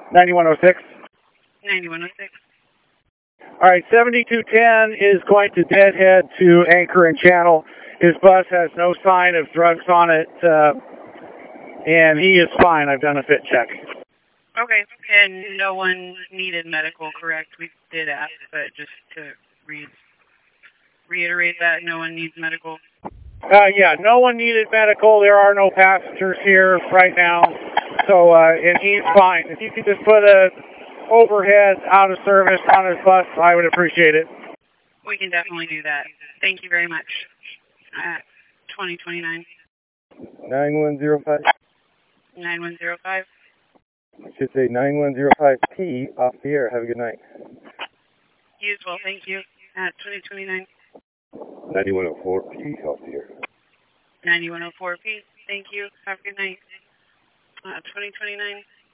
9106. 9106. All right, 7210 is going to deadhead to Anchor and Channel. His bus has no sign of drugs on it, and he is fine. I've done a fit check. Okay, and no one needed medical, correct? We did ask, but just to reiterate that, no one needs medical. Yeah, no one needed medical. There are no passengers here right now, so and he's fine. If you could just put a overhead out of service on his bus, I would appreciate it. We can definitely do that. Thank you very much. 2029. 9105. 9105. I should say 9105P off the air. Have a good night. You as well, thank you. 2029. 9104P off the air. 9104P, thank you. Have a good night. 2029.